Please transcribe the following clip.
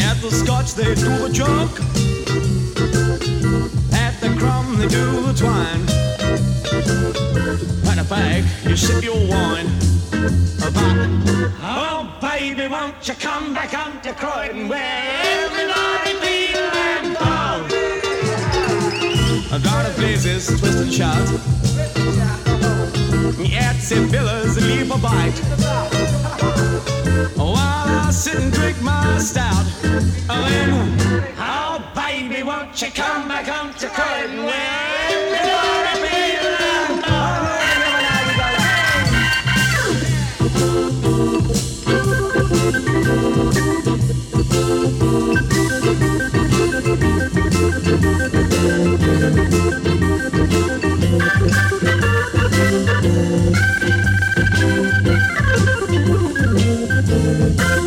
At the Scotch they do the junk. At the Crumb they do the twine. At a bag you sip your wine. Oh baby, won't you come back on to Croydon where everybody feel and bound. Down at places twist and shout. At Sibylla's leave a bite. While I sit and drink my stout. Then, oh baby, won't you come back on to Croydon where everybody